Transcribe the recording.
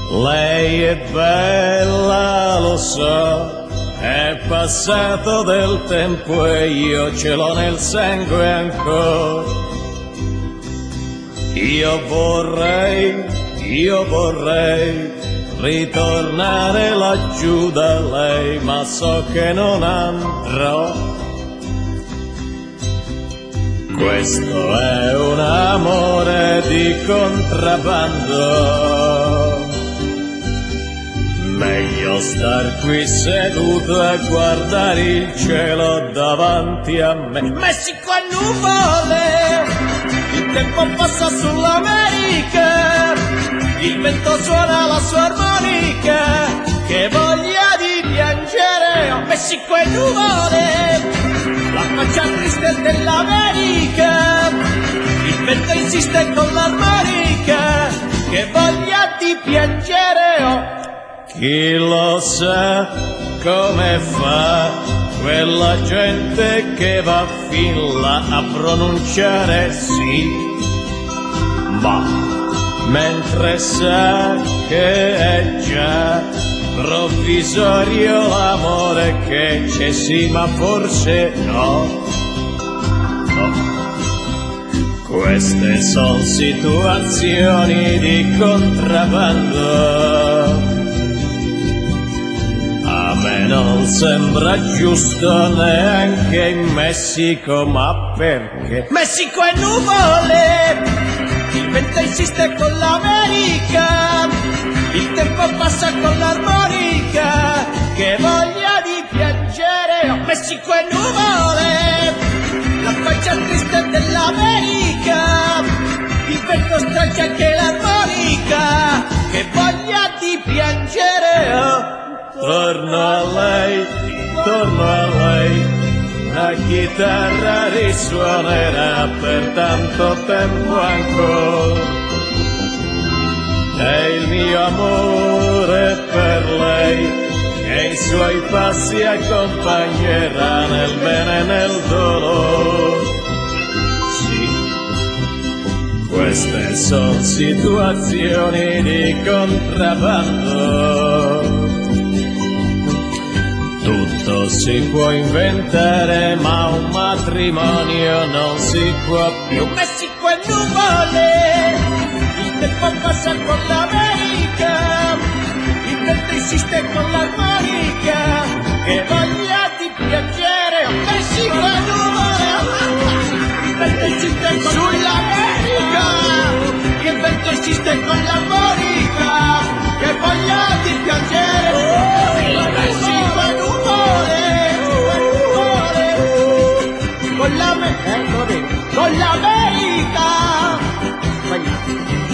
Lei è bella, lo so, è passato del tempo e io ce l'ho nel sangue ancora. Io vorrei ritornare laggiù da lei, ma so che non andrò. Questo è un amore di contrabbando. Meglio star qui seduto a guardare il cielo davanti a me. Messico a nuvole, il tempo passa sull'America, il vento suona la sua armonica, che voglia di piangere. Oh, Messico e nuvole, la faccia triste dell'America, il vento insiste con l'armonica, che voglia di piangere. Oh, chi lo sa come fa quella gente che va fin là a pronunciare sì, ma mentre sa che è già provvisorio l'amore che c'è sì, ma forse no. Queste sono situazioni di contrabbando. A me non sembra giusto neanche in Messico, ma perché? Messico è nuvole, il vento insiste con l'America, il tempo passa con l'armonica, che voglia di piangere. Oh, Messico è nuvole, la faccia triste dell'America, il vento straccia anche l'armonica, che voglia di piangere. Oh, torno a lei, la chitarra risuonerà per tanto tempo ancora, e il mio amore per lei, e i suoi passi accompagnerà nel bene e nel dolore. Sì, queste sono situazioni di contrabbando. Tutto si può inventare, ma un matrimonio non si può più. Messico e nuvole, il tempo passa con l'America, il vento insiste con l'armonica, che voglia di piangere. Messico e nuvole, il vento insiste con l'America, il vento insiste con l'armonica, che voglia di piangere. Messico e nuvole, con l'America.